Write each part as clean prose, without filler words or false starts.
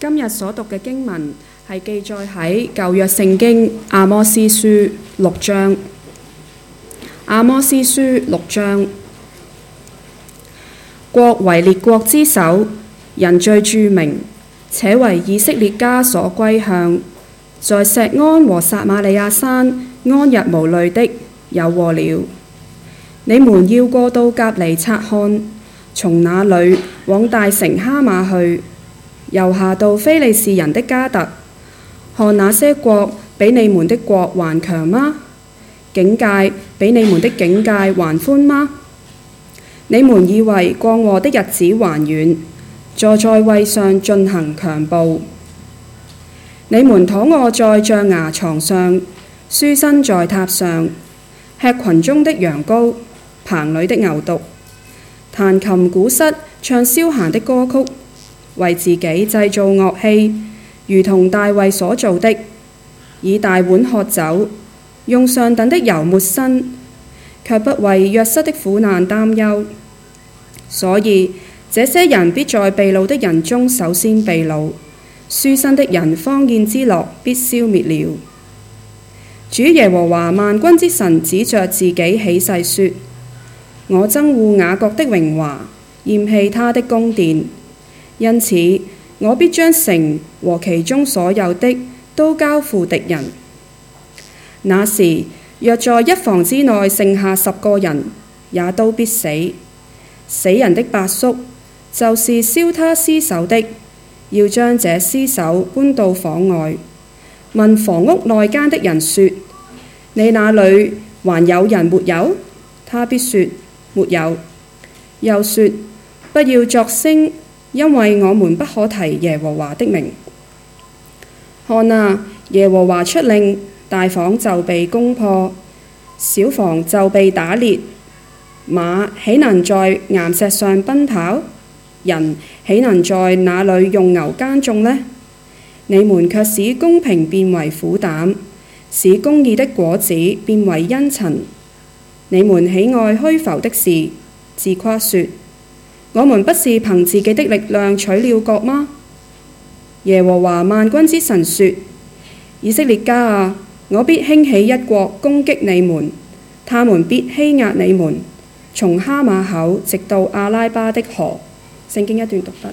今日所讀嘅經文係記載喺舊約聖經阿摩司書6章。阿摩司書6章，國為列國之首，人最著名，且為以色列家所歸向。在錫安和撒瑪利亞山安逸無慮的，有禍了！你們要過到革尼察看，從那裏往大城哈馬去，又下到非利士人的迦特，看那些國比你們的國還強嗎？境界比你們的境界還寬嗎？你們以為降禍的日子還遠，坐在位上進行強暴。你們躺臥在象牙床上，舒身在榻上，吃群中的羊羔，棚裏的牛犢，彈琴鼓瑟，唱消閒的歌曲，為自己製造樂器，如同大衛所做的，以大碗喝酒，用上等的油抹身，卻不為約瑟的苦難擔憂。所以這些人必在被擄的人中首先被擄，舒身的人荒宴之樂必消滅了。主耶和華萬軍之神指着自己起誓說：我憎惡雅各的榮華，厭棄他的宮殿，因此我必將城和其中所有的都交付敵人。那時若在一房之內剩下10個人，也都必死。死人的伯叔就是燒他屍首的，要將這屍首搬到房外，問房屋內間的人說：你那裏還有人沒有？他必說：沒有。又說：不要作聲，因為我們不可提耶和華的名。看啊，耶和華出令，大房就被攻破，小房就被打裂。馬豈能在岩石上奔跑？人豈能在那裏用牛耕種呢？你們卻使公平變為苦膽，使公義的果子變為茵蔯。你們喜愛虛浮的事，自誇說：我們不是憑自己的力量取了國嗎？耶和華萬軍之神說：以色列家啊，我必興起一國攻擊你們，他們必欺壓你們，從哈馬口直到阿拉巴的河。聖經一段讀畢。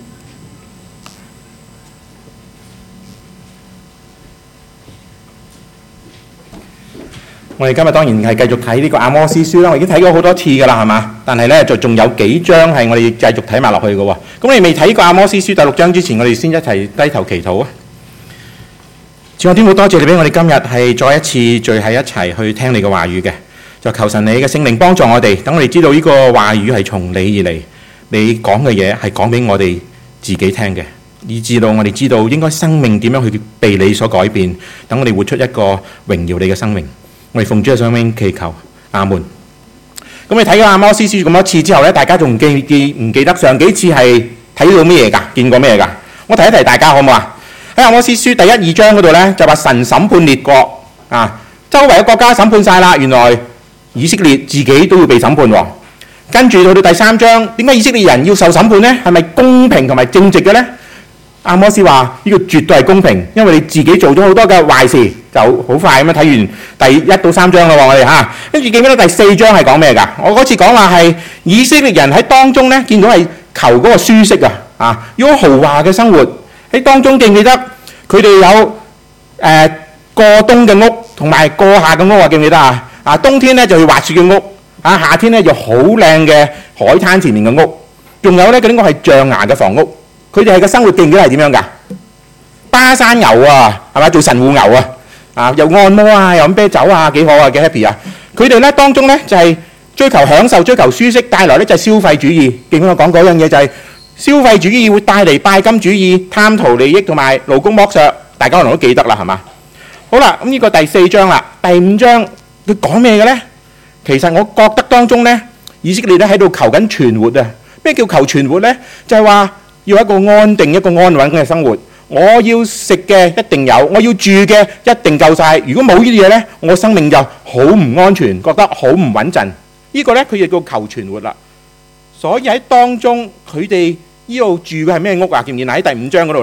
我哋今日當然係繼續睇呢個阿摩司書啦，我已經睇過好多次㗎啦，係嘛？但係呢，就仲有幾章係我哋繼續睇埋落去嘅喎。咁你未睇過阿摩司書第6章之前，我哋先一齊低頭祈禱啊！主啊，天父，多謝你俾我哋今日係再一次聚喺一齊去聽你嘅話語嘅，就求神你嘅聖靈幫助我哋，等我哋知道呢個話語係從你而嚟，你講嘅嘢係講俾我哋自己聽嘅，以至到我哋知道應該生命點樣去被你所改變，等我哋活出一個榮耀你嘅生命。我哋奉主嘅聖名祈求，阿門。咁你睇咗阿摩司書咁多次之後呢，大家仲唔記得上幾次係睇到咩嘢㗎？見過咩嘢㗎？我提一提大家好唔好啊？喺阿摩司書第1、2章嗰度呢，就話神審判列國啊，周圍嘅國家審判晒啦，原來以色列自己都要被審判喎。跟住到第3章，點解以色列人要受審判呢？係咪公平同埋正直嘅呢？阿摩司話呢個絕對係公平，因為你自己做咗好多嘅壞事，就好快咁樣睇完第1到3章啦喎，我哋嚇。跟住記唔記得第4章係講咩㗎？我嗰次講話係以色列人喺當中呢，見到係求嗰個舒適啊，要豪華嘅生活喺當中，記唔記得佢哋有過冬嘅屋同埋過夏嘅屋啊？記唔記得啊？啊，冬天呢就去滑雪嘅屋，啊夏天呢就好靚嘅海灘前面嘅屋，仲有呢嗰啲屋係象牙嘅房屋。佢哋係個生活記唔記得係點樣㗎？巴山牛啊，係咪做神戶牛啊？啊，又按摩啊，又飲啤酒啊，幾好啊，幾 happy 啊！佢哋咧當中咧就係追求享受、追求舒適，帶來咧就係消費主義。記唔記得我講嗰樣嘢就係消費主義會帶嚟拜金主義、貪圖利益同埋勞工剝削。大家可能都記得啦，係嘛？好啦，咁呢個第4章啦，第5章佢講咩嘅咧？其實我覺得當中咧，以色列咧喺度求緊存活啊！咩叫求存活咧？就係話要一個安定、一個安穩嘅生活。我要食嘅一定有，我要住嘅一定夠晒。如果冇呢啲嘢呢，我生命就好唔安全，覺得好唔穩陣。呢個呢，佢亦叫求存活啦。所以喺當中，佢哋呢度住嘅係咩屋啊？見唔見喺第5章嗰度呢？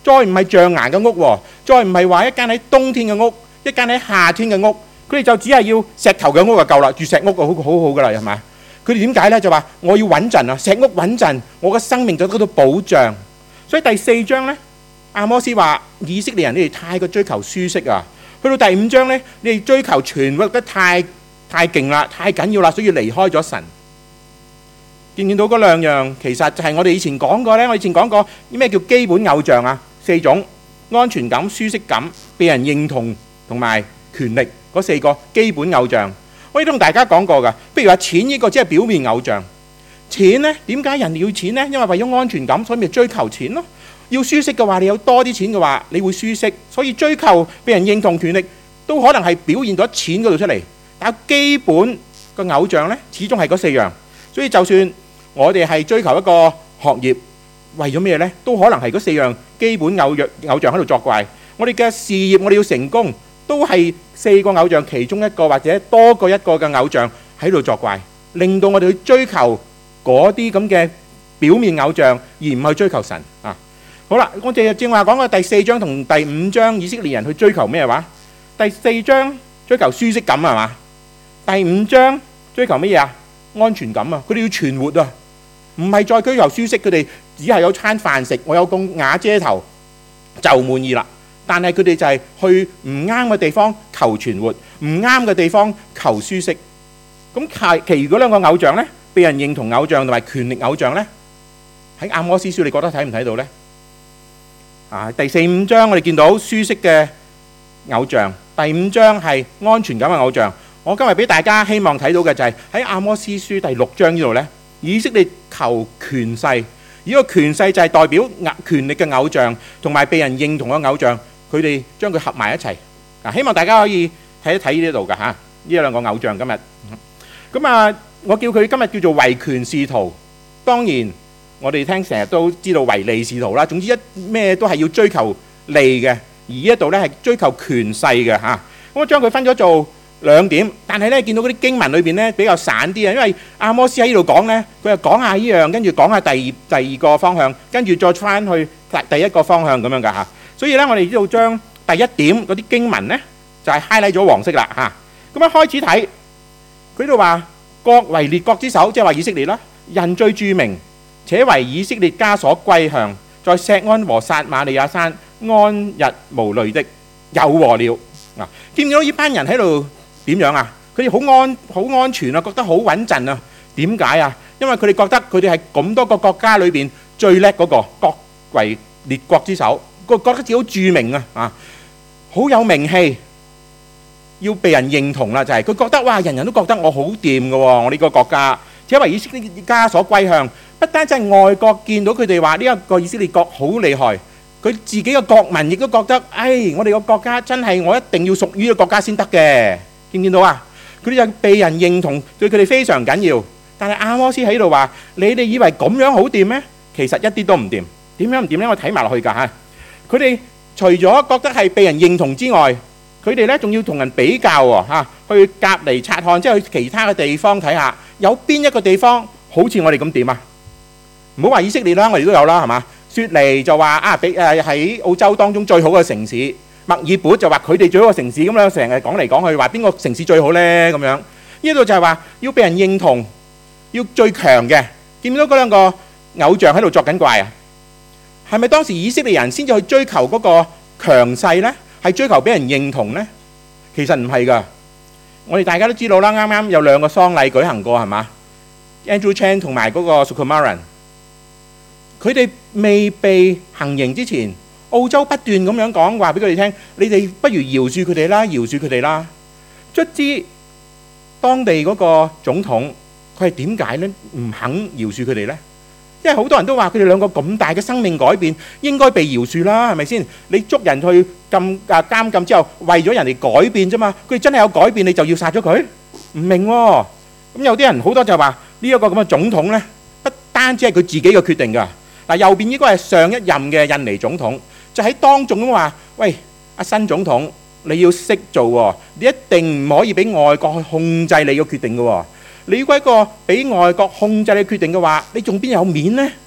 再唔係象牙嘅屋喎，再唔係話一間喺冬天嘅屋，一間喺夏天嘅屋，佢哋就只係要石頭嘅屋就夠啦，住石屋就好好噶啦，係咪？佢哋點解呢？就話我要穩陣啊，石屋穩陣，我嘅生命就得到保障。所以第4章呢，阿摩斯話以色列人你哋太過追求舒適啊，去到第5章呢，你哋追求存活得太勁啦，太緊要啦，所以離開咗神。見唔見到嗰兩樣？其實就係我哋以前講過呢，我以前講過咩叫基本偶像啊？4種：安全感、舒適感、被人認同同埋權力嗰4個基本偶像。我亦都同大家講過㗎。譬如話錢呢個只係表面偶像。錢呢，點解人要錢呢？因為為咗安全感，所以咪追求錢咯。要舒適嘅話，你有多啲錢嘅話，你會舒適。所以追求被人認同權力都可能係表現咗錢嗰度出嚟。但係基本個偶像呢，始終係嗰4樣。所以就算我哋係追求一個學業，為咗咩呢？都可能係嗰4樣基本偶像喺度作怪。我哋嘅事業，我哋要成功，都係4個偶像其中一個或者多過一個嘅偶像喺度作怪，令到我哋去追求嗰啲咁嘅表面偶像，而唔去追求神啊！好啦，我哋正話講過第4章同第5章，以色列人去追求咩話？第4章追求舒適感係嘛？第5章追求乜嘢啊？安全感啊！佢哋要存活啊！唔係再追求舒適，佢哋只係有餐飯食，我有個瓦遮頭就滿意啦。但係佢哋就係去唔啱嘅地方求存活，唔啱嘅地方求舒適。咁其餘嗰2個偶像呢，被人認同偶像同埋權力偶像呢，喺阿摩司書你覺得睇唔睇到呢？第4、5章我哋見到舒適嘅偶像，第5章係安全感嘅偶像。我今日俾大家希望睇到嘅就係喺阿摩司書第6章呢度呢，以色列求權勢，而個權勢就係代表權力嘅偶像同埋被人認同嘅偶像，佢哋將佢合埋一齊。希望大家可以睇一睇呢度㗎嚇，呢2個偶像今日。咁我叫佢今日叫做唯權是徒。當然我哋聽成日都知道唯利是圖啦。總之咩都係要追求利嘅，而呢一度呢係追求權勢嘅嚇。咁我將佢分咗做2點，但係呢見到嗰啲經文裏邊呢比較散啲啊，因為阿摩司喺呢度講呢，佢又講下呢樣，跟住講下第二個方向，跟住再翻去第一個方向咁樣㗎嚇。所以呢，我哋呢度將第1點嗰啲經文呢就係 highlight 咗黃色啦嚇。咁一開始睇佢呢度話國為列國之首，即係話以色列啦，人最著名，且為以色列家所歸向，在錫安和撒瑪利亞山安逸無慮的，有禍了啊！見唔見到呢班人喺度點樣啊？佢哋好安全啊，覺得好穩陣啊。點解啊？因為佢哋覺得佢哋係咁多個國家裏邊最叻嗰個，國為列國之首，覺得自己好著名啊，好有名氣，要被人認同啦。就係佢覺得哇，人人都覺得我好掂㗎喎，我呢個國家，且為以色列家所歸向。不單止係外國見到佢哋話呢一個以色列國好厲害，佢自己嘅國民亦都覺得，我哋個國家真係我一定要屬於呢個國家先得嘅。見唔見到啊？佢哋就被人認同，對佢哋非常緊要。但係阿摩司喺度話：你哋以為咁樣好掂咩？其實一啲都唔掂。點樣唔掂呢？我睇埋落去㗎嚇。佢哋除咗覺得係被人認同之外，佢哋呢仲要同人比較喎嚇，去隔離察看，即係去其他嘅地方睇下，有邊一個地方好似我哋咁掂啊？唔好話以色列啦，我哋都有啦，係嘛？雪梨就話喺澳洲當中最好嘅城市，墨爾本就話佢哋最好嘅城市，咁樣成日講嚟講去，話邊個城市最好呢？咁樣呢度就係話要被人認同，要最強嘅。見唔見到嗰2個偶像喺度作緊怪啊？係咪當時以色列人先至去追求嗰個強勢呢？係追求俾人認同呢？其實唔係㗎。我哋大家都知道啦，啱啱有2個喪禮舉行過係嘛？ Andrew Chan 同埋嗰個 Sukumaran，佢哋未被行刑之前，澳洲不斷咁樣講話俾佢哋聽，你哋不如饒恕佢哋啦，饒恕佢哋啦。卒之當地嗰個總統，佢係點解呢？唔肯饒恕佢哋呢？因為好多人都話佢哋2個咁大嘅生命改變，應該被饒恕啦，係咪先？你捉人去監禁之後，為咗人哋改變啫嘛，佢哋真係有改變，你就要殺咗佢？唔明喎。咁有啲人好多就話呢一個咁嘅總統呢，不單止係佢自己嘅決定㗎。嗱，右邊呢個係上一任嘅印尼總統，就喺當眾咁話：喂，阿新總統，你要識做喎，你一定唔可以俾外國去控制你嘅決定嘅喎。你如果一個俾外國控制你決定嘅話，你仲邊有面呢？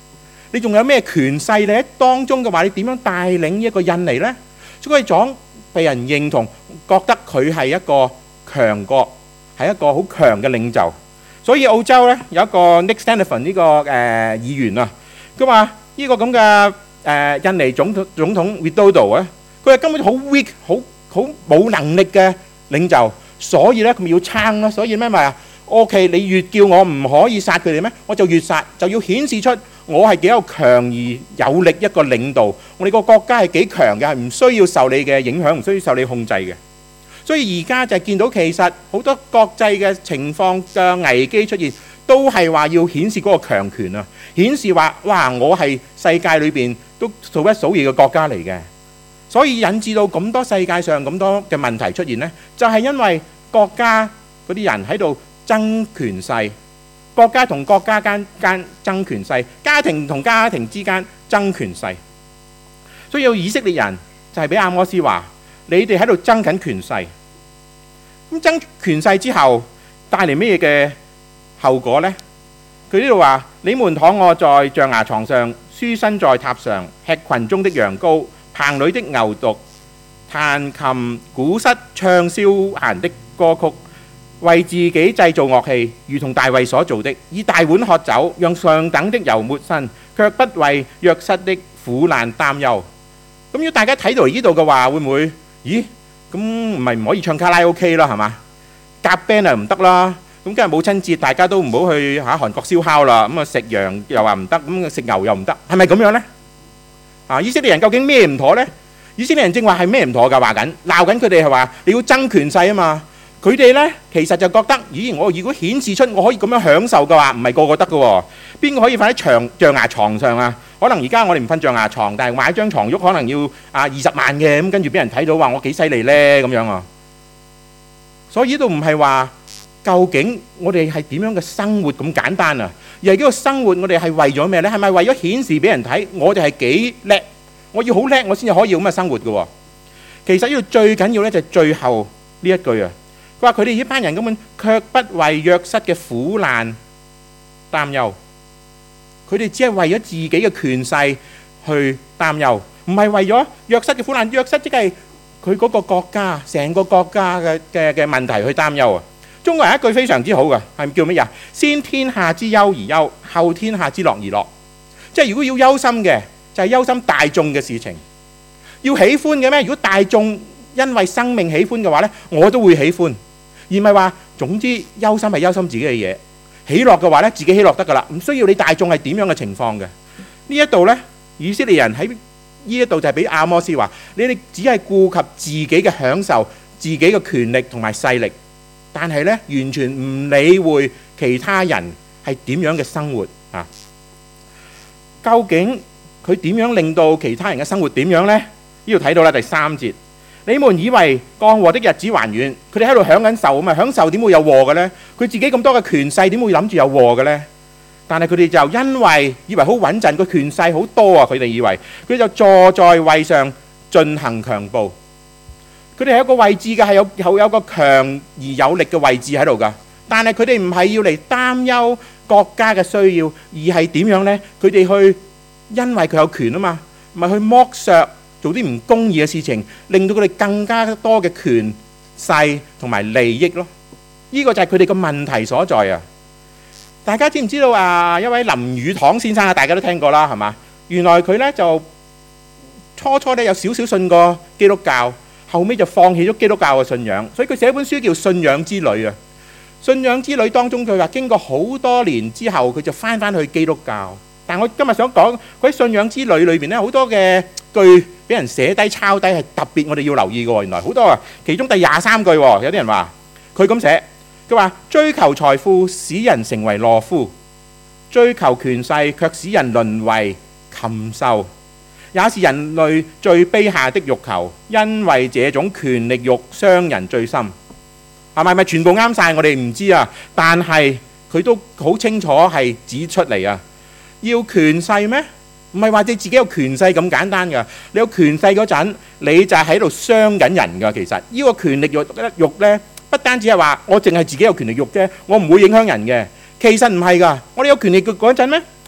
你仲有咩權勢？你喺當中嘅話，你點樣帶領呢一個印尼呢？所以講被人認同，覺得佢係一個強國，係一個好強嘅領袖。所以澳洲呢有一個 Nick Stephen 呢個議員啊，佢話呢個咁嘅印尼總統 Widodo 啊，佢係根本好 weak， 好冇能力嘅領袖，所以咧佢咪要撐咯。所以咩咪啊 ？OK， 你越叫我唔可以殺佢哋咩？我就越殺，就要顯示出我係幾有強而有力一個領導。我哋個國家係幾強嘅，係唔需要受你嘅影響，唔需要受你控制嘅。所以而家就係見到其實好多國際嘅情況嘅危機出現，都係話要顯示嗰個強權啊，顯示話哇我係世界裏邊都數一數二嘅國家嚟嘅。所以引致到咁多世界上咁多嘅問題出現呢，就係因為國家嗰啲人喺度爭權勢，國家同國家間爭權勢，家庭同家庭之間爭權勢。所以有以色列人就係俾阿摩斯話：你哋喺度爭緊權勢。咁爭權勢之後帶嚟咩嘅後果呢？佢呢度話：你們躺臥在象牙床上，舒身在榻上，吃群中的羊羔，棚裏的牛犢，彈琴鼓瑟，唱消閒的歌曲，為自己製造樂器，如同大衛所做的，以大碗喝酒，讓上等的油抹身，卻不為約瑟的苦難擔憂。咁如果大家睇到呢度嘅話，會唔會？咦？咁唔係唔可以唱卡拉 OK 啦，係嘛？夾 band 又唔得啦。咁今日母親節，大家都唔好去韓國燒烤啦。咁啊食羊又話唔得，咁食牛又唔得，係咪咁樣呢？以色列人究竟咩唔妥呢？以色列人正話係咩唔妥㗎？話緊鬧緊佢哋係話你要爭權勢啊嘛。佢哋呢其實就覺得，咦？我如果顯示出我可以咁樣享受嘅話，唔係個個得嘅喎。邊個可以瞓喺象牙床上啊？可能而家我哋唔瞓象牙床，但係買張床褥可能要20萬嘅，咁跟住俾人睇到話我幾犀利呢咁樣啊。所以呢度唔係話究竟我哋係點樣嘅生活咁簡單啊，而係呢個生活我哋係為咗咩呢？係咪為咗顯示俾人睇我哋係幾叻？我要好叻，我先至可以咁嘅生活嘅喎。其實呢度最緊要呢就係最後呢一句啊。佢話佢哋呢班人根本卻不為約瑟嘅苦難擔憂。佢哋只係為咗自己嘅權勢去擔憂，唔係為咗約瑟嘅苦難。約瑟即係佢嗰個國家，成個國家嘅問題去擔憂啊！中國人一句非常之好嘅，係叫乜嘢？先天下之憂而憂，後天下之樂而樂。即係如果要憂心嘅，就係憂心大眾嘅事情。要喜歡嘅咩？如果大眾因為生命喜歡嘅話呢，我都會喜歡，而唔係話總之憂心係憂心自己嘅嘢。喜樂嘅話咧，自己喜樂得噶啦，唔需要你大眾係點樣嘅情況嘅。呢一度呢，以色列人喺呢一度就係俾阿摩斯話：你哋只係顧及自己嘅享受、自己嘅權力同埋勢力，但係呢，完全唔理會其他人係點樣嘅生活啊。究竟佢點樣令到其他人嘅生活點樣呢？呢度睇到啦，第3節。你們以為降禍的日子還遠？佢哋喺度享緊受啊嘛，享受點會有禍嘅呢？佢自己咁多嘅權勢點會諗住有禍嘅呢？但係佢哋就因為以為好穩陣，個權勢好多啊！佢哋以為佢就坐在位上進行強暴。佢哋係一個位置嘅，係有個強而有力嘅位置喺度噶。但係佢哋唔係要嚟擔憂國家嘅需要，而係點樣呢？佢哋去因為佢有權啊嘛，咪去剝削。做啲唔公義嘅事情，令到佢哋更加多嘅權勢同埋利益咯。呢個就係佢哋嘅問題所在啊！大家知唔知道啊？一位林語堂先生啊，大家都聽過啦，係嘛？原來佢呢就初呢有少少信過基督教，後尾就放棄咗基督教嘅信仰，所以佢寫一本書叫《信仰之旅》啊。信仰之旅當中，佢話經過好多年之後，佢就翻去基督教。但我今日想講佢喺信仰之旅裏邊咧，好多嘅句俾人寫低抄低，係特別我哋要留意嘅喎。原來好多啊，其中第23句，有啲人話佢咁寫，佢話追求財富使人成為懦夫，追求權勢卻使人淪為禽獸，也是人類最卑下的欲求，因為這種權力欲傷人最深。係咪全部啱晒？我哋唔知啊，但係佢都好清楚係指出嚟啊。要權勢咩？唔係話你自己有權勢咁簡單㗎。你有權勢嗰陣，你就係喺度傷緊人㗎。其實呢個權力欲呢，不單止係話我淨係自己有權力欲啫，我唔會影響人嘅。其實唔係㗎。我哋有權力欲嗰陣呢，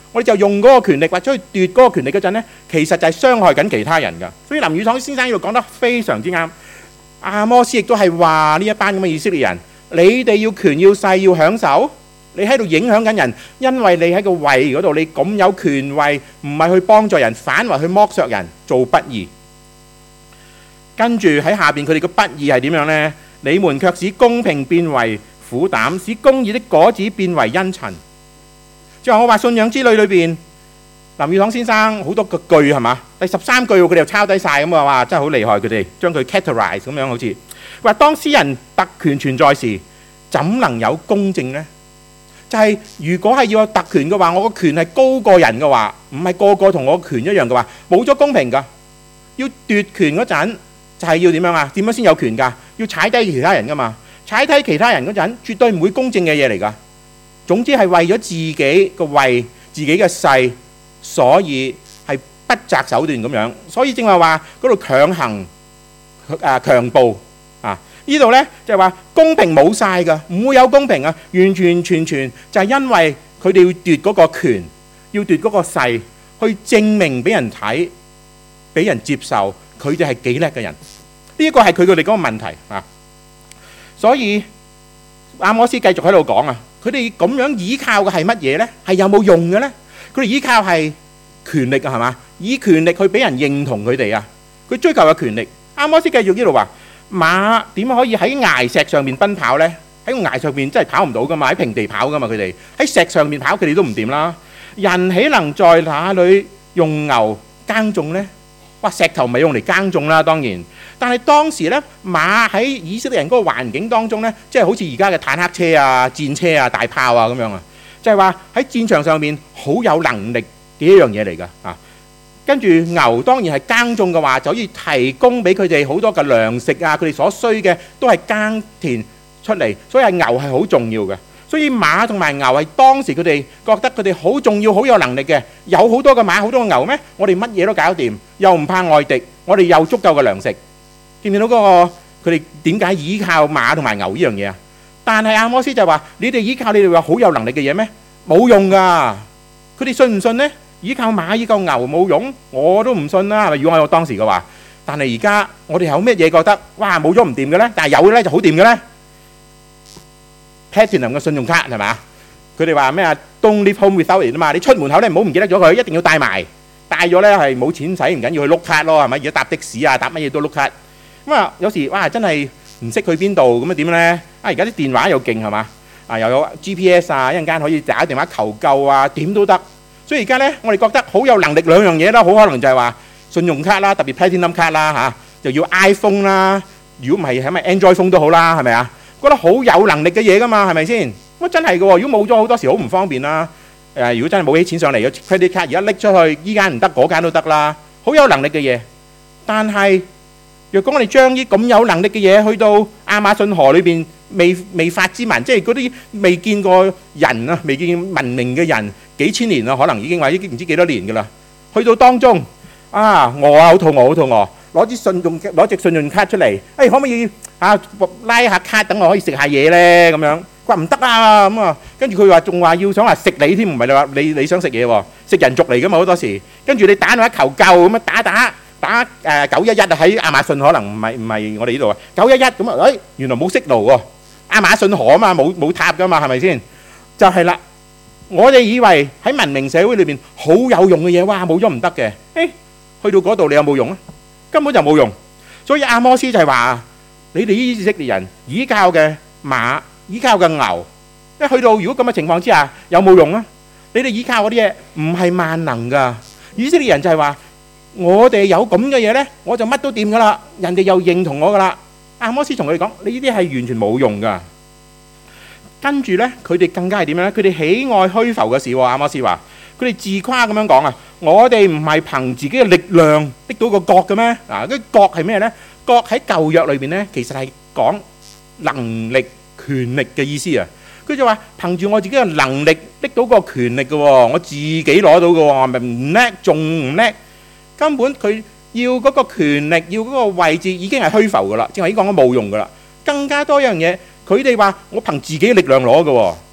我哋就用嗰個權力或者去奪嗰個權力嗰陣呢，其實就係傷害緊其他人㗎。所以林語堂先生呢度講得非常之啱。阿摩司亦都係話呢一班咁嘅以色列人，你哋要權要勢要享受，你喺度影響緊人，因為你喺個位嗰度，你咁有權位，唔係去幫助人，反為去剝削人，做不義。跟住喺下邊佢哋嘅不義係點樣呢？你們卻使公平變為苦膽，使公義的果子變為茵蔯。即係我話信仰之旅裏邊，林語堂先生好多個句係嘛？第13句佢哋又抄低晒咁啊！哇，真係好厲害，佢哋將佢 categorize 咁樣，好似話當私人特權存在時，怎能有公正呢？就係如果係要有特權嘅話，我個權係高過人嘅話，唔係個個同我權一樣嘅話，冇咗公平㗎。要奪權嗰陣就係要點樣啊？點樣先有權㗎？要踩低其他人㗎嘛？踩低其他人嗰陣，絕對唔會公正嘅嘢嚟㗎。總之係為咗自己個位、自己嘅勢，所以係不擇手段咁樣。所以正話嗰度強行強暴啊！呢度呢就係話公平冇晒㗎，唔會有公平啊！完全全全就係因為佢哋要奪嗰個權，要奪嗰個勢，去證明俾人睇，俾人接受佢哋係幾叻嘅人。呢一個係佢哋嗰個問題啊！所以阿摩司繼續喺度講啊，佢哋咁樣依靠嘅係乜嘢呢？係有冇用嘅呢？佢哋依靠係權力啊，係嘛？以權力去俾人認同佢哋啊！佢追求嘅權力。阿摩司繼續呢度話：馬點可以喺崖石上面奔跑呢？喺個崖上面真係跑唔到噶嘛，喺平地跑噶嘛，佢哋喺石上面跑，佢哋都唔掂啦。人豈能在那裏用牛耕種呢？哇！石頭咪用嚟耕種啦，當然。但係當時呢，馬喺以色列人嗰個環境當中呢，即係好似而家嘅坦克車啊、戰車啊、大炮啊咁樣啊，就係話喺戰場上面好有能力嘅一樣嘢嚟㗎啊！跟住牛當然係耕種嘅話，就可以提供俾佢哋好多嘅糧食啊，佢哋所需嘅都係耕田出嚟，所以係牛係好重要嘅。所以馬同埋牛係當時佢哋覺得佢哋好重要、好有能力嘅。有好多嘅馬、好多嘅牛咩？我哋乜嘢都搞掂，又唔怕外敵，我哋又足夠嘅糧食。見唔見到嗰個佢哋點解依靠馬同埋牛呢樣嘢啊？但係阿摩司就話：你哋依靠你哋話好有能力嘅嘢咩？冇用㗎。佢哋信唔信呢？依靠馬依靠牛冇用，我都唔信啦。係咪？如果我當時嘅話，但係而家我哋有咩嘢覺得哇冇咗唔掂嘅呢？但係有咧就好掂嘅呢。Platinum 嘅信用卡係嘛？佢哋話咩啊 ？Don't leave home without it 啊嘛！你出門口咧唔好唔記得咗佢，一定要帶埋。帶咗咧係冇錢使唔緊要，去碌卡咯係咪？而家搭的士啊，搭乜嘢都碌卡。咁啊，有時哇真係唔識去邊度咁啊點咧？啊而家啲電話又勁係嘛？啊又有 GPS 啊，一陣間可以打電話求救啊，點都得。所以而家咧，我哋覺得好有能力兩樣嘢啦，好可能就係話信用卡啦，特別 Platinum 卡啦嚇，就要 iPhone 啦。如果唔係係咪 Android phone 都好啦，係咪啊？覺得好有能力嘅嘢噶嘛，係咪先？咁真係嘅喎，如果冇咗好多時好唔方便啦。如果真係冇起錢上嚟嘅 credit card，而家拎出去，依間唔得，嗰間都得啦。好有能力嘅嘢，但係若果我哋將啲咁有能力嘅嘢去到亞馬遜河裏邊未發之民，即係嗰啲未見過人啊，未見文明嘅人，幾千年啦，可能已經話已經唔知幾多年㗎啦。去到當中啊，餓啊，好肚餓，好肚餓，攞隻信用卡出嚟，可唔可以拉下卡等我可以食下嘢咧？咁樣佢話唔得啊咁啊，跟住佢話仲話要想話食你添，唔係你話你想食嘢喎，食人族嚟㗎嘛好多時。跟住你打電話求救咁樣打911啊，喺亞馬遜可能唔係我哋呢度啊911咁啊，原來冇息路喎，亞馬遜河啊嘛，冇塔㗎嘛，係咪先？就係啦，我哋以為喺文明社會裏邊好有用嘅嘢，哇冇咗唔得嘅，去到嗰度你有冇用啊？根本就冇用。所以阿摩司就係話：你哋以色列人依靠嘅馬、依靠嘅牛，一去到如果咁嘅情況之下，有冇用啊？你哋依靠嗰啲嘢唔係萬能㗎。以色列人就係話：我哋有咁嘅嘢呢，我就乜都掂㗎啦，人哋又認同我㗎啦。阿摩司同佢哋講：你呢啲係完全冇用㗎。跟住呢，佢哋更加係點樣呢？佢哋喜愛虛浮嘅事喎。阿摩司話：佢哋自誇咁樣講啊！我哋唔係憑自己嘅力量得到個國嘅咩？嗱，嗰國係咩呢？國喺舊約裏邊呢，其實係講能力、權力嘅意思啊。佢就話憑住我自己嘅能力得到個權力嘅喎，我自己攞到嘅喎，咪唔叻，仲唔叻？根本佢要嗰個權力，要嗰個位置已經係虛浮嘅啦，正話已經講咗冇用嘅啦。更加多一樣嘢，佢哋話我憑自己嘅力量攞嘅喎，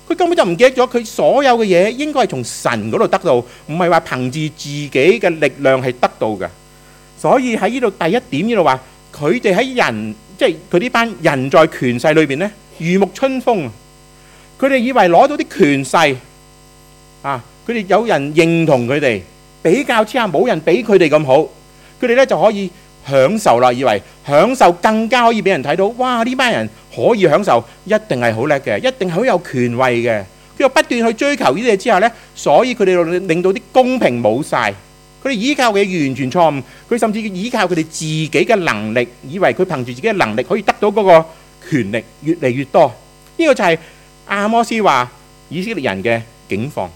佢根本就唔記得咗，佢所有嘅嘢應該係從神嗰度得到，唔係話憑住自己嘅力量係得到嘅。所以喺呢度第一點呢度話，佢哋喺人，即係佢呢班人在權勢裏邊呢，如沐春風。佢哋以為攞到啲權勢啊，佢哋有人認同佢哋，比較之下冇人比佢哋咁好，佢哋呢就可以享受啦，以為享受更加可以俾人睇到，哇！呢班人可以享受，一定係好叻嘅，一定係好有權位嘅。佢又不斷去追求呢啲嘢之下呢，所以佢哋令到啲公平冇晒。佢哋依靠嘅嘢完全錯誤，佢甚至依靠佢哋自己嘅能力，以為佢憑住自己嘅能力可以得到嗰個權力越嚟越多。呢個就係阿摩斯話以色列人嘅境況。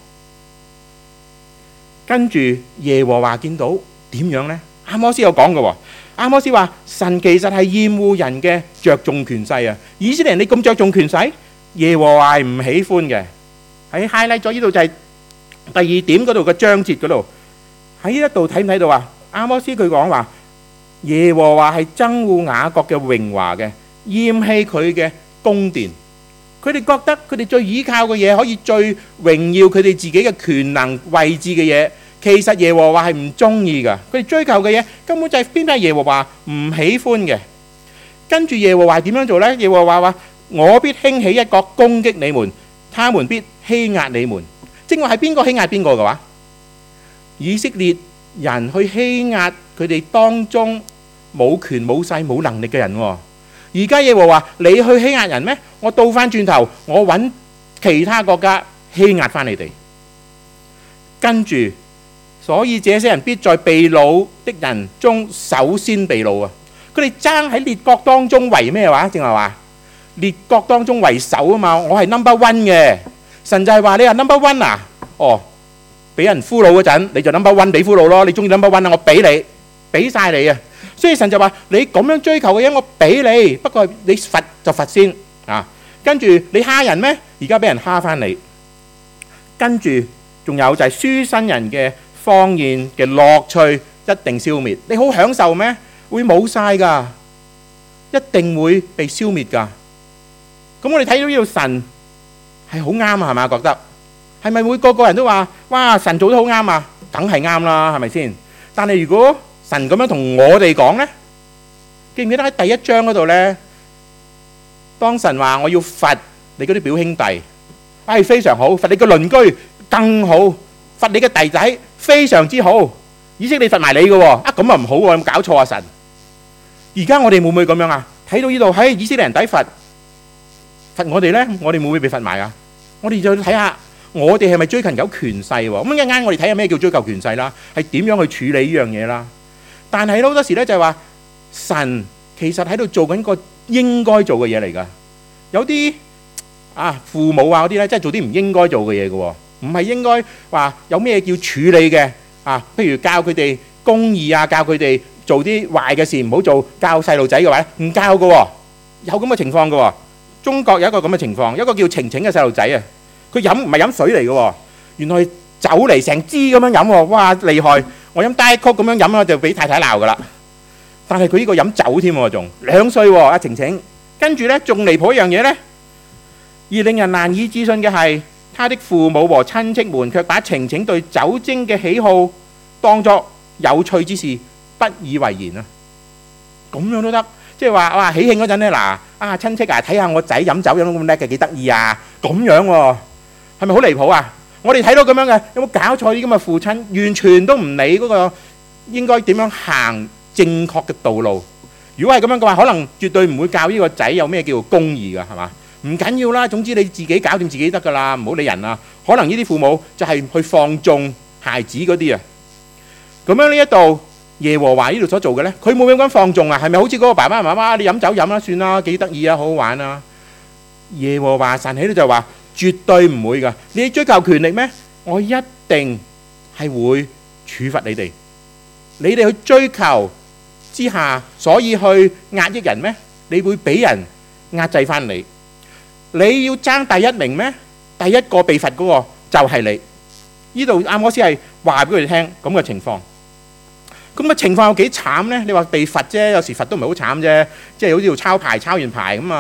跟住耶和華見到點樣呢？阿摩斯有講嘅喎，阿摩斯話神其實係厭惡人嘅着重權勢啊！以色列人你咁着重權勢，耶和華係唔喜歡嘅。喺 highlight 咗呢度就係第二點嗰度嘅章節嗰度，喺呢一度睇唔睇到啊？阿摩斯佢講話耶和華係憎惡雅各嘅榮華嘅，厭棄佢嘅宮殿。佢哋覺得佢哋最倚靠嘅嘢，可以最榮耀佢哋自己嘅權能位置嘅嘢，其實耶和華係唔中意噶。佢哋追求嘅嘢根本就係邊啲係耶和華唔喜歡嘅。跟住耶和華點樣做呢？耶和華話：我必興起一國攻擊你們，他們必欺壓你們。正話係邊個欺壓邊個嘅話？以色列人去欺壓佢哋當中冇權冇勢冇能力嘅人喎。而家耶和華你去欺壓人咩？我倒翻轉頭，我揾其他國家欺壓翻你哋。跟住，所以這些人必在被擄的人中首先被擄啊！佢哋爭喺列國當中為咩話？正係話列國當中為首啊嘛！我係 number one 嘅，神就係話你係 number one 啊！哦，俾人俘虜嗰陣，你就 number one 俾俘虜咯。你中意 number one 啊，我俾你，俾晒你啊！所以神就話你咁樣追求嘅嘢，我俾你，不過你罰就罰先啊。跟住你蝦人咩？而家俾人蝦翻你。跟住仲有就係書生人嘅荒宴嘅樂趣一定消滅。你好享受咩？會冇晒噶，一定會被消滅噶。咁我哋睇到呢度神係好啱啊，係咪？覺得係咪每個人都話哇神做得好啱啊？梗係啱啦，係咪先？但係如果神咁樣同我哋講呢，記唔記得喺第一章嗰度呢？當神話我要罰你嗰啲表兄弟，係非常好；罰你個鄰居更好；罰你嘅弟仔非常之好。以色列罰埋你嘅喎，咁啊唔好喎，有冇搞錯啊神？而家我哋會唔會咁樣啊？睇到呢度，喺以色列人抵罰我哋呢，我哋會唔會被罰埋啊？我哋就睇下我哋係咪追求有權勢喎？咁一陣我哋睇下咩叫追求權勢啦，係點樣去處理呢樣嘢啦？但係好多時咧就係話神其實喺度做緊個應該做嘅嘢嚟㗎。有啲父母啊嗰啲咧，真係做啲唔應該做嘅嘢嘅喎，唔係應該話有咩叫處理嘅譬如教佢哋公義啊，教佢哋做啲壞嘅事唔好做，教細路仔嘅話唔教嘅喎，有咁嘅情況嘅喎。中國有一個咁嘅情況，有一個叫晴晴嘅細路仔啊，佢飲唔係飲水嚟嘅喎，原來酒嚟成支咁樣飲喎，哇厲害！我飲低曲咁樣飲就俾太太鬧噶啦。但係佢呢個飲酒添喎，仲2歲喎，阿晴晴。跟住呢，仲離譜一樣嘢呢，而令人難以置信嘅係，他的父母和親戚們卻把晴晴對酒精嘅喜好當作有趣之事，不以為然啊！咁樣都得，即係話哇喜慶嗰陣呢，親戚睇下我仔飲酒飲到咁叻嘅，幾得意啊！咁樣喎，係咪好離譜啊？我哋睇到咁樣嘅，有冇搞錯？啲咁嘅父親完全都唔理嗰個應該點樣行正確嘅道路。如果係咁樣嘅話，可能絕對唔會教呢個仔有咩叫做公義㗎，係嘛？唔緊要啦，總之你自己搞掂自己得㗎啦，唔好理人啊。可能呢啲父母就係去放縱孩子嗰啲啊。咁樣呢一度耶和華呢度所做嘅呢，佢冇咁樣放縱啊，係咪好似嗰個爸爸媽媽你飲酒飲啦，算啦，幾得意啊，好好玩啊？耶和華神喺度就話絕對唔會㗎。你追求權力咩？我一定係會處罰你哋。你哋去追求之下，所以去壓抑人咩？你會俾人壓制翻你。你要爭第一名咩？第一個被罰嗰個就係你。呢度阿摩斯係話俾佢哋聽咁嘅情況。咁嘅情況有幾慘呢？你話被罰啫，有時罰都唔係好慘啫，即係好似抄牌抄完牌咁啊，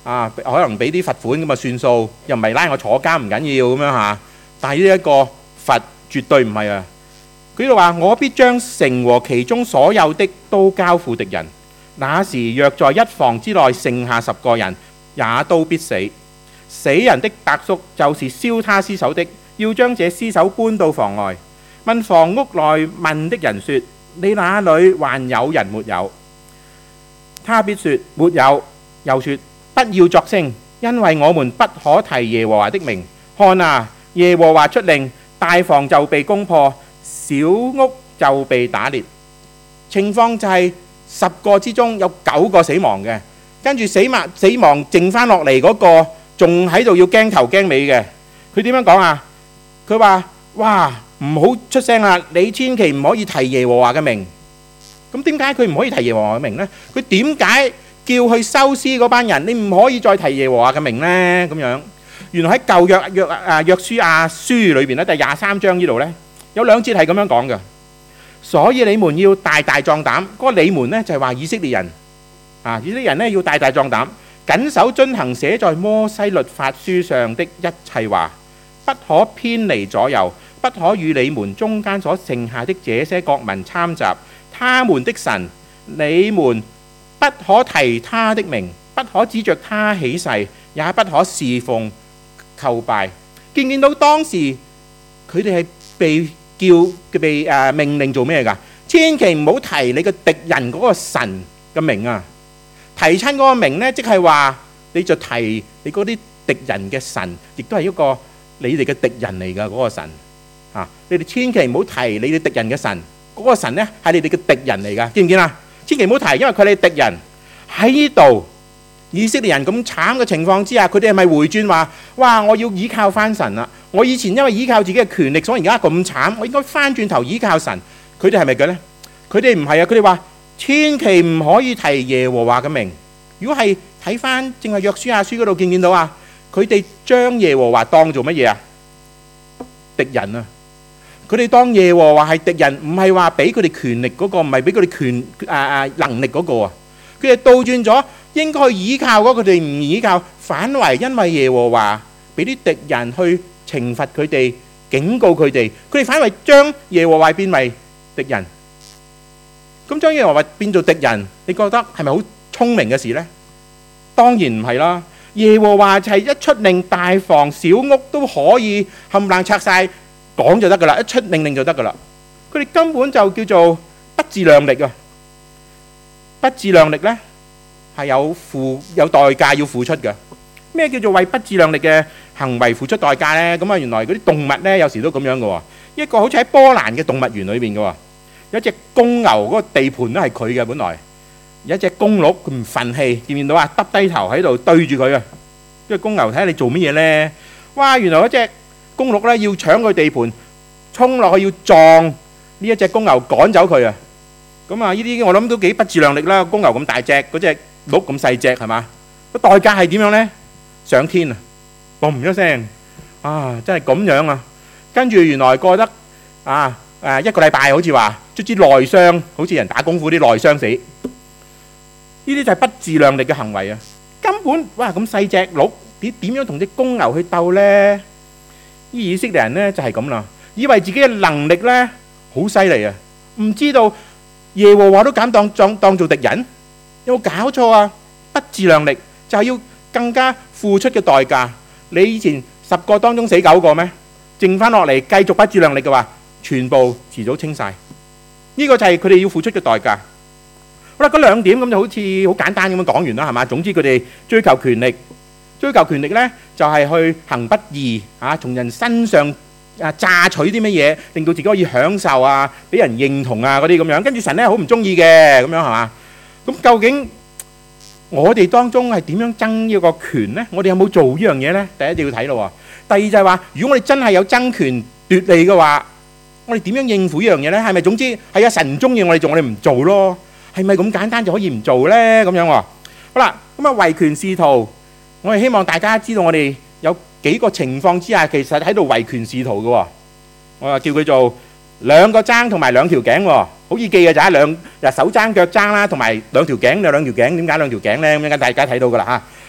可能俾啲罰款咁啊算數，又唔係拉我坐監唔緊要咁樣嚇。但係呢一個罰絕對唔係啊！佢呢度話：我必將城和其中所有的都交付敵人。那時若在一房之內剩下10個人，也都必死。死人的伯叔就是燒他屍首的，要將這屍首搬到房外，問房屋內問的人說：你那裏還有人沒有？他必說：沒有。又說：不要作聲，因為我們不可提耶和華的名。看啊，耶和華出令，大房就被攻破，小屋就被打裂。情況就係10個之中有9個死亡嘅，跟住死亡剩翻落嚟嗰個仲喺度要驚頭驚尾嘅。佢點樣講啊？佢話：哇，唔好出聲啦，你千祈唔可以提耶和華嘅名。咁點解佢唔可以提耶和華嘅名呢？佢點解叫去收屍嗰班人，你唔可以再提耶和華嘅名呢？咁樣原來喺舊約書亞書裏邊咧，第23章呢度呢，有2節係咁樣講嘅。所以你們要大大壯膽。嗰個你們呢，就係話以色列人以色列人呢，要大大壯膽，謹守遵行寫在摩西律法書上的一切話，不可偏離左右，不可與你們中間所剩下的這些國民參雜。他們的神，你們不可提他的名，不可指着他起誓，也不可侍奉叩拜。見唔見到當時佢哋係被命令做咩㗎？千祈唔好提你嘅敵人嗰個神嘅名啊！提親嗰個名呢，即係話你就提你嗰啲敵人嘅神，亦都係一個你哋嘅敵人嚟㗎嗰個神啊！你哋千祈唔好提你哋敵人嘅神，嗰個神呢係你哋嘅敵人嚟㗎，見唔見啊？千祈唔好提，因為佢哋敵人喺呢度。以色列人咁慘嘅情況之下，佢哋係咪回轉話：哇！我要倚靠翻神啦！我以前因為倚靠自己嘅權力，所以而家咁慘，我應該翻轉頭倚靠神。佢哋係咪嘅呢？佢哋唔係啊！佢哋話千祈唔可以提耶和華嘅名。如果係睇翻正係約書亞書嗰度見唔見到啊？佢哋將耶和華當做乜嘢啊？敵人啊！佢哋當耶和華係敵人，唔係話俾佢哋權力嗰個，唔係俾佢哋能力嗰個啊！佢哋倒轉咗，應該去倚靠嗰個，佢哋唔倚靠，反為因為耶和華俾啲敵人去懲罰佢哋、警告佢哋，佢哋反為將耶和華變為敵人。咁將耶和華變做敵人，你覺得係咪好聰明嘅事呢？當然唔係啦。耶和華就係一出令，大房小屋都可以冚唪唥拆晒，講就得噶啦，一出命令就得噶啦。佢哋根本就叫做不自量力啊！不自量力呢係有代價要付出嘅。咩叫做為不自量力嘅行為付出代價呢？咁啊，原來嗰啲動物呢，有時都咁樣嘅喎。一個好似喺波蘭嘅動物園裏邊嘅喎，有一隻公牛，嗰個地盤都係佢嘅，本來有一隻公鹿，佢唔憤氣，見唔見到啊？耷低頭喺度對住佢啊！跟住公牛睇下你做乜嘢呢？哇！原來嗰隻公鹿呢，要搶佢地盤，衝落去要撞呢一隻公牛，趕走佢啊！咁啊！呢啲我諗都幾不自量力啦。公牛咁大隻，嗰隻鹿咁細隻，係嘛？個代價係點樣呢？上天啊！嘣一聲啊！真係咁樣啊！跟住原來過得一個禮拜，好似話卒之內傷，好似人打功夫啲內傷死。呢啲就係不自量力嘅行為啊！根本哇咁細隻鹿點樣同隻公牛去鬥呢？以色列人呢就係咁啦，以為自己嘅能力呢好犀利啊，唔知道耶和華都敢當做敵人，有冇搞錯啊？不自量力就係要更加付出嘅代價。你以前10個當中死9個咩？剩翻落嚟繼續不自量力嘅話，全部遲早清晒。呢個就係佢哋要付出嘅代價。好啦，嗰2點咁就好似好簡單咁樣講完啦，係嘛？總之佢哋追求權力呢，就係去行不義從人身上榨取啲乜嘢，令到自己可以享受啊，俾人認同啊嗰啲咁樣，跟住神咧好唔中意嘅咁樣係嘛？咁究竟我哋當中係點樣爭呢個權呢？我哋有冇做呢樣嘢呢？第一就要睇咯。第二就係話，如果我哋真係有爭權奪利嘅話，我哋點樣應付呢樣嘢呢？係咪總之係神唔中意我哋做，我哋唔做咯？係咪咁簡單就可以唔做呢？咁樣好啦，咁維權使徒，我哋希望大家知道我哋有幾個情況之下，其實喺度維權使徒嘅喎。我話叫佢做2個踭同埋2條頸喎，好易記嘅就係手踭腳踭啦，同埋2條頸，有2條頸。點解2條頸呢？咁樣大家睇到噶啦嚇。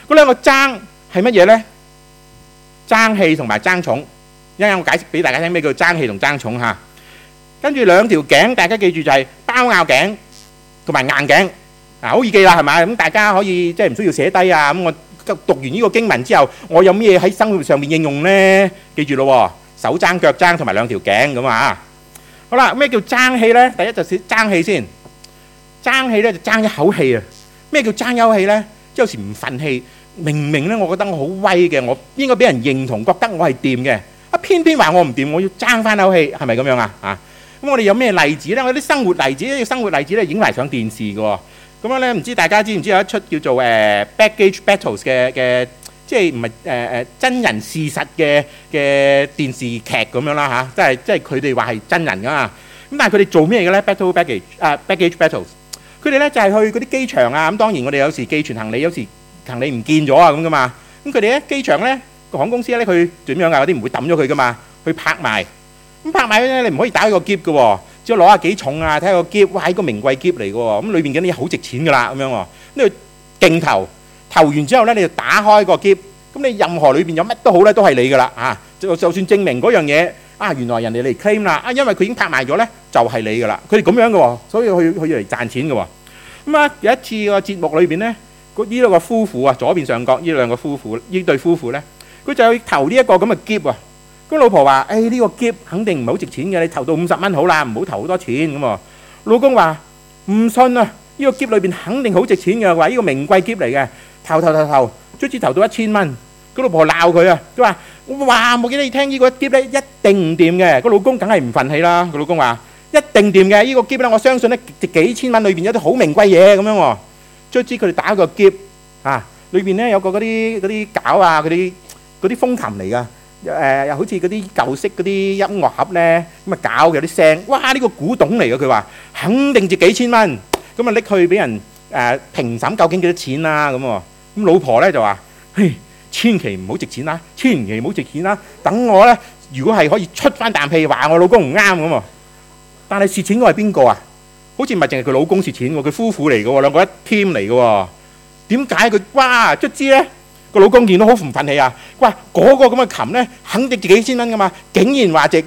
嗰兩個爭係乜嘢呢？爭氣同埋爭重。一陣我解釋俾大家聽咩叫爭氣同爭重嚇。跟住兩條頸，大家記住就係包拗頸同埋硬頸。好易記啦，係咪？咁大家可以即係唔需要寫低啊。咁我讀完呢個經文之後，我有咩喺生活上面應用呢？記住咯，手爭腳爭同埋兩條頸咁啊。好啦，咩叫爭氣呢？第一就係爭氣先。爭氣呢就爭一口氣啊。咩叫爭一口氣呢？即係有時唔憤氣，明明呢我覺得我好威嘅，我應該俾人認同，覺得我係掂嘅，偏偏話我唔掂，我要爭翻口氣，係咪咁樣啊？咁我哋有咩例子呢？我啲生活例子，生活例子咧影埋上電視嘅喎。咁樣咧，唔知大家知唔知有一出叫做Baggage Battles 嘅，即係唔係真人事實嘅電視劇咁樣啦嚇，即係佢哋話係真人噶嘛。咁但係佢哋做咩嘅咧？Baggage Battles，佢哋咧就係去嗰啲機場啊。咁當然我哋有時寄存行李，有時行李唔見咗啊咁噶嘛。咁佢哋咧機場咧個航空公司咧佢點樣㗎？有啲唔會抌咗佢噶嘛，去拍賣。咁拍賣咧你唔可以打開個篋嘅喎。只要攞下幾重啊，睇下個篋，哇！係個名貴篋嚟嘅喎，咁裏邊嗰啲嘢好值錢㗎啦，咁樣喎。咁你競投完之後咧，你就打開個篋，咁你任何裏邊有乜都好咧，都係你㗎啦啊！就算證明嗰樣嘢啊，原來人哋嚟 claim 啦啊，因為佢已經拍賣咗咧，就係你㗎啦。佢哋咁樣嘅喎，所以佢嚟賺錢嘅喎。咁啊，有一次個節目裏邊咧，呢兩個夫婦啊，左邊上角呢兩個夫婦，呢對夫婦咧，佢就去投呢一個咁嘅篋啊。咁老婆話：呢個篋肯定唔係好值錢嘅，你投到50蚊好啦，唔好投好多錢咁喎。老公話：唔信啊，呢個篋裏邊肯定好值錢嘅，話呢個名貴篋嚟嘅，投，卒之投到1000蚊。個老婆鬧佢啊，佢話：哇！冇記得你聽呢個篋咧一定唔掂嘅。個老公梗係唔憤氣啦。個老公話：一定掂嘅，呢個篋咧，我相信咧值幾千蚊，裏邊有啲好名貴嘢咁樣喎。卒之佢哋打個篋啊，裏邊咧有個嗰啲絞啊，嗰啲風琴嚟㗎。又好似嗰啲舊式嗰啲音樂盒咧，咁啊搞有啲聲，哇！呢個古董嚟嘅，佢話肯定值幾千蚊，咁啊拎去俾人評審究竟幾多錢啦咁喎。咁老婆咧就話：嘿，千祈唔好值錢啦，千祈唔好值錢啦。等我咧，如果係可以出翻啖氣話我老公唔啱咁喎。但係蝕錢嗰係邊個啊？好似唔係淨係佢老公蝕錢喎，佢夫婦嚟嘅喎，兩個一 team 嚟嘅喎。點解佢哇卒之咧？個老公見到好唔憤氣啊！哇，嗰個咁嘅琴咧，肯定值幾千蚊噶嘛，竟然話值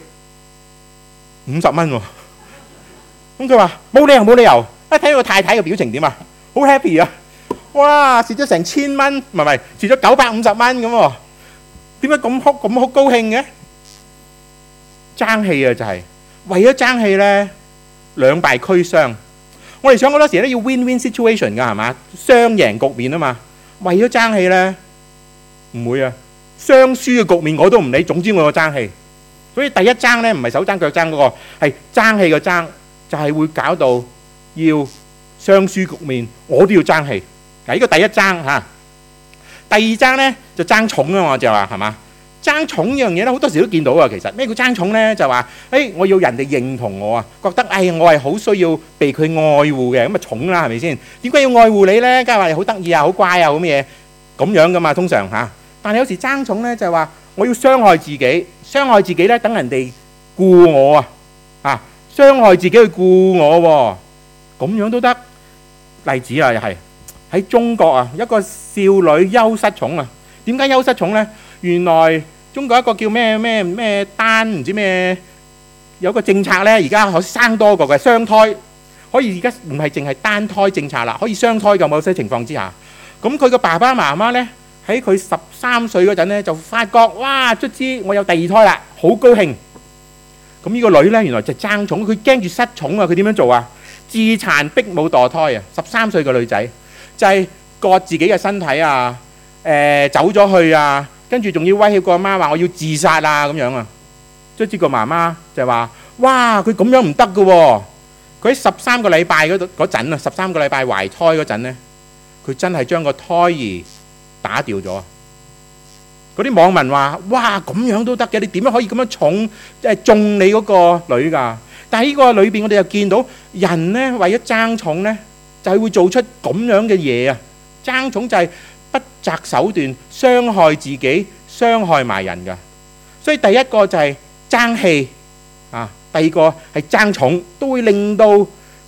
50蚊喎。咁佢話冇理由。一睇到個太太嘅表情點啊？好 happy 啊！哇，蝕咗成1000蚊，唔係蝕咗950蚊咁喎。點解咁好高興嘅？爭氣啊，就係為咗爭氣咧，兩敗俱傷。我哋想好多時咧要 win-win situation 㗎係嘛，雙贏局面啊嘛。為咗爭氣咧。唔會啊，雙輸嘅局面我都唔理，總之我有爭氣。所以第一爭咧唔係手爭腳爭嗰個，係爭氣嘅爭，就係會搞到要雙輸局面，我都要爭氣。嗱，呢個第一爭嚇。第二爭咧就爭重啊嘛，就話係嘛，爭重呢樣嘢咧好多時都見到啊。其實咩叫爭重咧？就話我要人哋認同我啊，覺得我係好需要被佢愛護嘅，咁啊重啦係咪先？點解要愛護你咧？梗係話你好得意啊，好乖啊，咁嘅嘢咁樣噶嘛，通常嚇。但係有時爭重咧就係話我要傷害自己咧，等人哋顧我啊，傷害自己去顧我喎，咁樣都得。例子啊，又係喺中國啊，一個少女優失寵啊。點解優失寵咧？原來中國一個叫咩單唔知咩，有個政策咧，而家可以生多個嘅雙胎，可以而家唔係淨係單胎政策啦，可以雙胎嘅某些情況之下。咁佢個爸爸媽媽咧。喺佢13歲嗰陣咧，就發覺哇，卒之我有第二胎啦，好高興。咁呢個女咧，原來就爭寵，佢驚住失寵啊！佢點樣做啊？自殘逼母墮胎啊！13歲嘅女仔就係割自己嘅身體啊，走咗去啊，跟住仲要威脅個阿媽話我要自殺啊咁樣啊！卒之個媽媽就話：哇，佢咁樣唔得㗎喎！佢喺13個禮拜嗰陣啊，13個禮拜懷胎嗰陣咧，佢真係將個胎兒打掉咗。嗰啲網民話：哇，咁樣都得嘅，你點樣可以咁樣寵你嗰個女㗎？但係呢個裏邊，我哋又見到人呢，為咗爭寵呢，就係會做出咁樣嘅嘢啊！爭寵就係不擇手段傷害自己、傷害埋人㗎。所以第一個就係爭氣啊，第二個係爭寵，都會令到我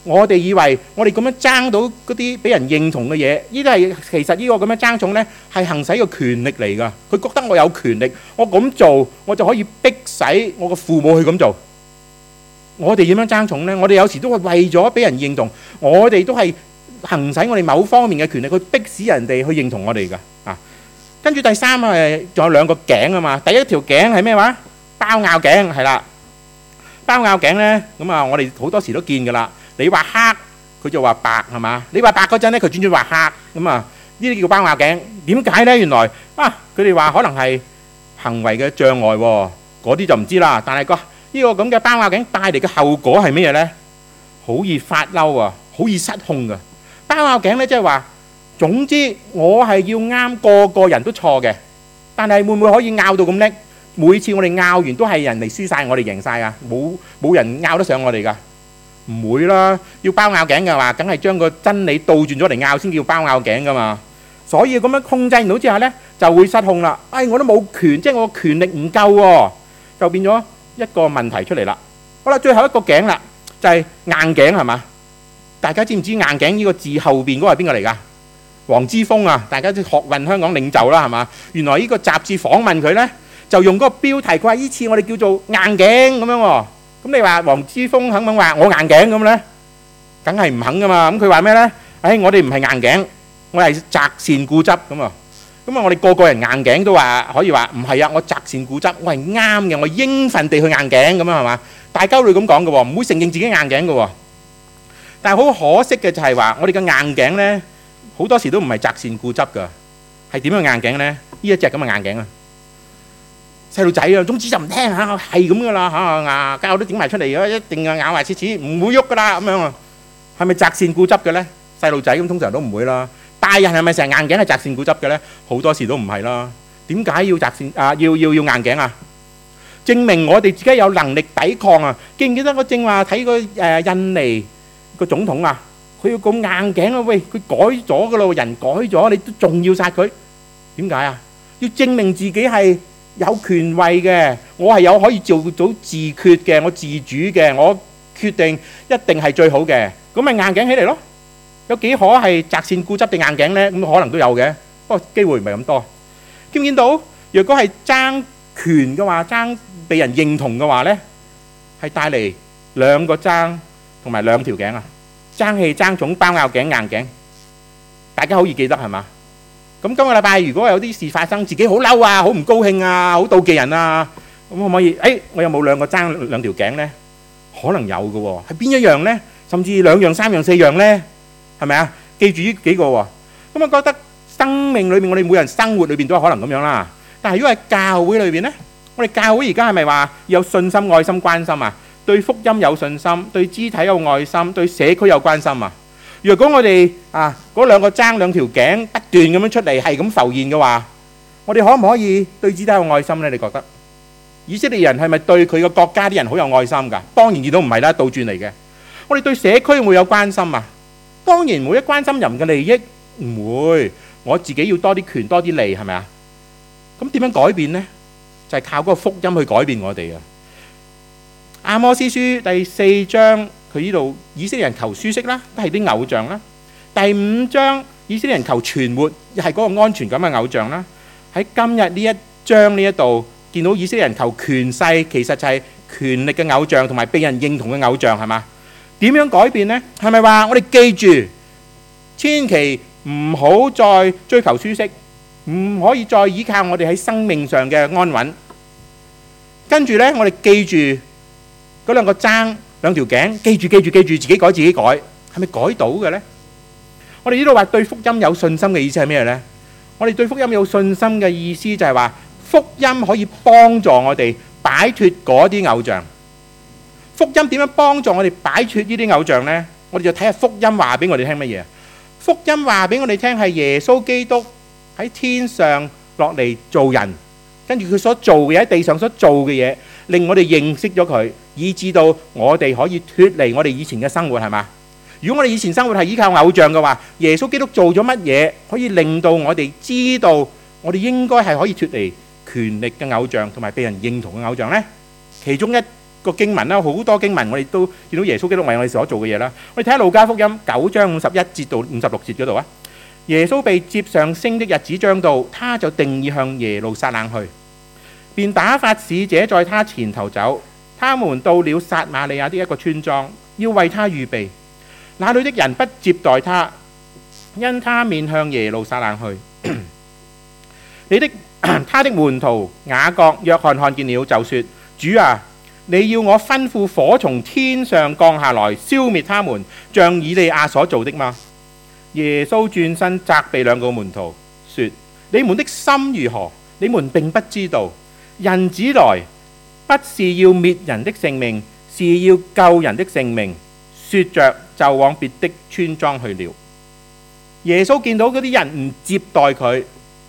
我哋以為我哋咁樣爭到嗰啲俾人認同嘅嘢，呢啲係其實呢個咁樣爭寵呢，係行使個權力嚟㗎。佢覺得我有權力，我咁做我就可以逼使我個父母去咁做。我哋點樣爭寵呢？我哋有時都係為咗俾人認同，我哋都係行使我哋某方面嘅權力去逼使人哋去認同我哋㗎。跟住第三仲有兩個頸啊嘛。第一條頸係咩話？包拗頸係啦。包拗頸呢，咁我哋好多時都見㗎啦。你話黑，佢就話白係嘛？你話白嗰陣呢，佢轉轉話黑咁啊。呢啲叫包拗頸。點解呢？原來佢哋話可能係行為嘅障礙喎，嗰啲就唔知啦。但係呢個咁嘅包拗頸帶嚟嘅後果係咩嘢呢？好易發嬲啊，好易失控㗎。包拗頸呢，即係話，總之我係要啱，個人都錯嘅。但係會唔會可以拗到咁叻？每次我哋拗完都係人哋輸晒，我哋贏晒啊！冇人拗得上我哋㗎，唔會啦。要包拗頸嘅話，梗係將個真理倒轉咗嚟拗先叫包拗頸㗎嘛。所以咁樣控制唔到之下呢，就會失控啦。我都冇權，即係我權力唔夠喎，就變咗一個問題出嚟啦。好啦，最後一個頸啦，就係硬頸係嘛？大家知唔知硬頸呢個字後邊嗰個係邊個嚟㗎？黃之鋒啊！大家都學運香港領袖啦係嘛？原來呢個雜誌訪問佢呢，就用嗰個標題，佢話呢次我哋叫做硬頸咁樣喎。咁你話黃之鋒肯唔肯話我硬頸咁呢？梗係唔肯㗎嘛。咁佢話咩呢？我哋唔係硬頸，我係擇善固執咁啊。咁我哋個人硬頸都話可以話唔係啊，我擇善固執，我係啱嘅，我應份地去硬頸咁啊係嘛？大家會咁講嘅喎，唔會承認自己硬頸嘅喎。但係好可惜嘅就係話，我哋嘅硬頸呢，好多時都唔係擇善固執㗎，係點樣硬頸呢？呢一隻咁嘅硬頸啊！細路仔啊，總之就唔聽嚇，係咁噶啦嚇，教都整埋出嚟嘅，一定咬牙切齒，唔會喐噶啦咁樣啊。係咪擇善固執嘅呢？細路仔咁通常都唔會啦。大人係咪成日硬頸係擇善固執嘅呢？好多時都唔係啦。點解要擇善要硬頸啊？證明我哋自己有能力抵抗啊！記唔記得我正話睇個印尼個總統啊？佢要咁硬頸啊！喂，佢改咗噶咯，人改咗，你都仲要殺佢？點解啊？要證明自己係有權位嘅，我係有可以做到自決嘅，我自主嘅，我決定一定係最好嘅，咁咪硬頸起嚟咯。有幾可係擇善固執定硬頸呢？咁可能都有嘅，不過機會唔係咁多。見唔見到？若果係爭權嘅話，爭被人認同嘅話呢，係帶嚟兩個爭同埋兩條頸啊！爭氣、爭寵、包拗頸、硬頸，大家好易記得係嘛？咁今個禮拜如果有啲事發生，自己好嬲啊，好唔高興啊，好妒忌人啊，咁可唔可以？我有冇兩個爭兩條頸呢？可能有嘅喎，係邊一樣呢？甚至兩樣、三樣、四樣呢？係咪啊？記住呢幾個喎。咁我覺得生命裏面，我哋每人生活裏邊都有可能咁樣啦。但係如果係教會裏邊呢，我哋教會而家係咪話有信心、愛心、關心啊？對福音有信心，對肢體有愛心，對社區有關心啊？如果我哋嗰兩個爭兩條頸不斷咁樣出嚟，係咁浮現嘅話，我哋可唔可以對肢體有愛心呢？你覺得以色列人係咪對佢個國家啲人好有愛心㗎？當然見到唔係啦，倒轉嚟嘅。我哋對社區會有關心啊？當然唔會關心人嘅利益，唔會。我自己要多啲權多啲利，係咪啊？咁點樣改變呢？就係靠嗰個福音去改變我哋啊！阿摩司書第4章，佢呢度以色列人求舒適啦，都係啲偶像啦。第5章以色列人求存活，又係嗰個安全感嘅偶像啦。喺今日呢一章呢一度見到以色列人求權勢，其實就係權力嘅偶像同埋被人認同嘅偶像，係嘛？點樣改變呢？係咪話我哋記住，千祈唔好再追求舒適，唔可以再依靠我哋喺生命上嘅安穩？跟住呢，我哋記住嗰兩個爭兩條頸，記住自己改，係咪改到嘅呢？我哋呢度話對福音有信心嘅意思係咩呢？我哋對福音有信心嘅意思就係話福音可以幫助我哋擺脫嗰啲偶像。福音點樣幫助我哋擺脫呢啲偶像呢？我哋就睇下福音話俾我哋聽乜嘢。福音話俾我哋聽係耶穌基督喺天上落嚟做人，跟住佢所做嘅嘢，喺地上所做嘅嘢，令我哋認識咗佢，以致到我哋可以脫離我哋以前嘅生活，係嘛？如果我哋以前生活係依靠偶像嘅話，耶穌基督做咗乜嘢可以令到我哋知道我哋應該係可以脫離權力嘅偶像同埋被人認同嘅偶像呢？其中一個經文啦，好多經文我哋都見到耶穌基督為我哋所做嘅嘢啦。我哋睇下路加福音9章51節到56節嗰度啊。耶穌被接上升的日子將到，他就定意向耶路撒冷去，便打發使者在他前頭走。他們到了撒瑪利亞的一個村莊，要為他預備。那裏的人不接待他，因他面向耶路撒冷去。他的門徒雅各、約翰看見了，就說：主啊，你要我吩咐火從天上降下來，消滅他們，像以利亞所做的嗎？耶穌轉身責備兩個門徒，說：你們的心如何？你們並不知道，人子來不是要滅人的性命，是要救人的性命。說着就往別的村莊去了。耶穌見到嗰啲人唔接待佢，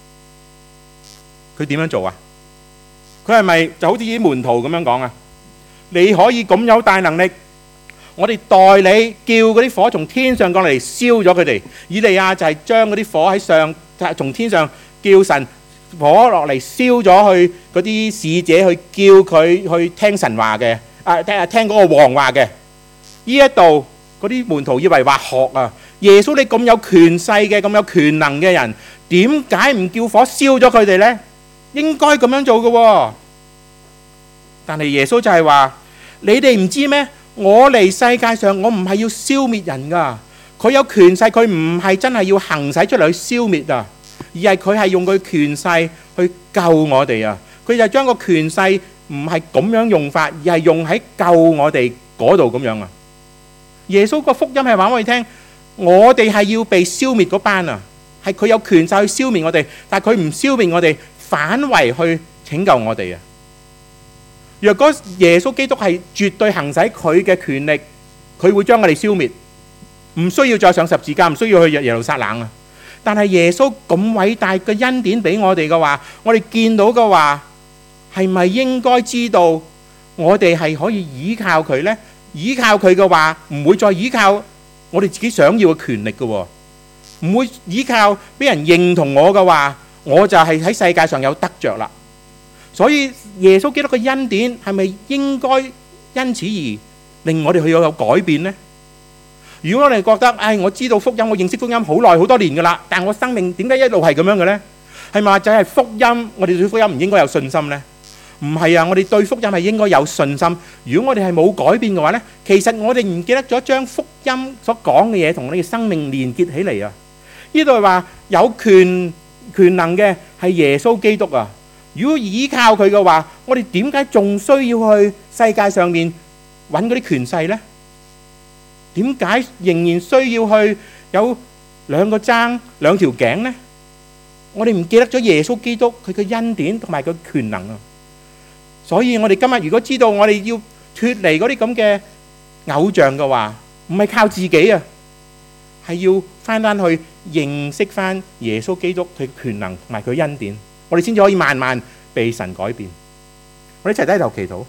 佢點樣做啊？佢係咪就好似啲門徒咁樣講啊？你可以咁有大能力，我哋代你叫嗰啲火從天上降嚟燒咗佢哋。以利亞就係將嗰啲火喺上，從天上叫神火落嚟燒咗去嗰啲使者，去叫佢去聽神話嘅，聽嗰個王話嘅。呢一度嗰啲門徒以為話學啊，耶穌你咁有權勢嘅，咁有權能嘅人，點解唔叫火燒咗佢哋呢？應該咁樣做嘅喎。但係耶穌就係話：你哋唔知咩？我嚟世界上，我唔係要消滅人噶。佢有權勢，佢唔係真係要行使出嚟去消滅啊，而係佢係用佢權勢去救我哋啊。佢就將個權勢唔係咁樣用法，而係用喺救我哋嗰度咁樣啊。耶穌個福音係話俾我哋聽，我哋係要被消滅嗰班啊，係佢有權勢去消滅我哋，但係佢唔消滅我哋，反為去拯救我哋啊。若果耶穌基督係絕對行使佢嘅權力，佢會將我哋消滅，唔需要再上十字架，唔需要去耶路撒冷啊。但係耶穌咁偉大嘅恩典俾我哋嘅話，我哋見到嘅話，係咪應該知道我哋係可以依靠佢呢？依靠佢嘅話，唔會再依靠我哋自己想要嘅權力嘅，唔會依靠俾人認同我嘅話，我就係喺世界上有得着啦。所以耶穌基督嘅恩典係咪應該因此而令我哋去有改變呢？如果我哋覺得，我知道福音，我認識福音好耐好多年噶啦，但我生命點解一路係咁樣嘅呢？係咪就係福音？我哋對福音唔應該有信心呢？唔係啊！我哋對福音係應該有信心。如果我哋係冇改變嘅話呢，其實我哋唔記得咗將福音所講嘅嘢同我哋嘅生命連結起嚟啊！呢度係話有權能嘅係耶穌基督啊！如果依靠佢嘅話，我哋點解仲需要去世界上面揾嗰啲權勢呢？點解仍然需要去有兩個爭兩條頸呢？我哋唔記得咗耶穌基督佢嘅恩典同埋佢權能啊！所以我哋今日如果知道我哋要脫離嗰啲咁嘅偶像嘅話，唔係靠自己啊，係要翻去認識翻耶穌基督佢權能同埋佢恩典，我哋先至可以慢慢被神改變。我哋一齊低頭祈禱。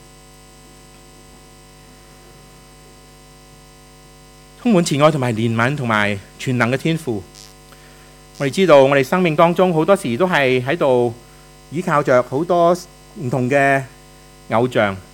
充滿慈愛同埋憐憫同埋全能嘅天父，我哋知道我哋生命當中好多時都係喺度依靠着好多唔同嘅偶像，